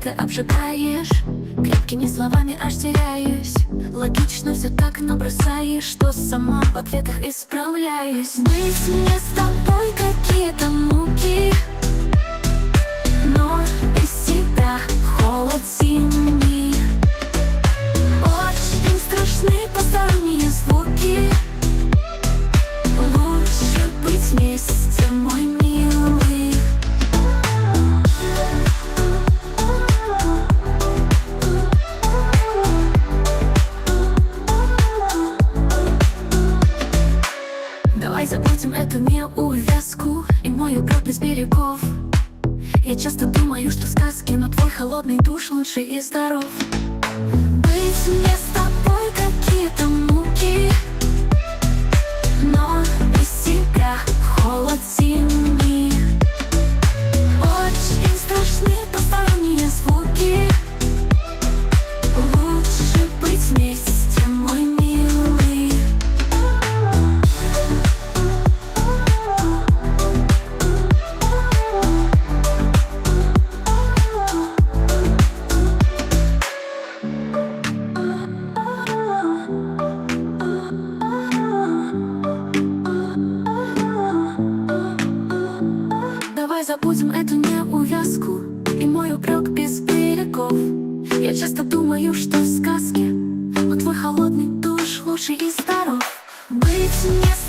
ты обжигаешь, крепкими словами аж теряюсь. Логично все так, но бросаешь, что сама в ответах исправляюсь. Быть мне с тобой какие-то муки, но без тебя холод зимний. Очень страшны посторонние звуки. Лучше быть вместе, мой милый. Давай забудем эту неувязку и мой укроп без берегов. Я часто думаю, что в сказке, но твой холодный душ лучше и здоров. Быть мне с тобой какие-то муки, но без тебя холод зимний. Очень страшны посторонние звуки. Лучше быть вместе, мой милый. Давай забудем эту неувязку и мой упрек без берегов. Я часто думаю, что в сказке, но твой холодный душ лучше и здоров. Быть мне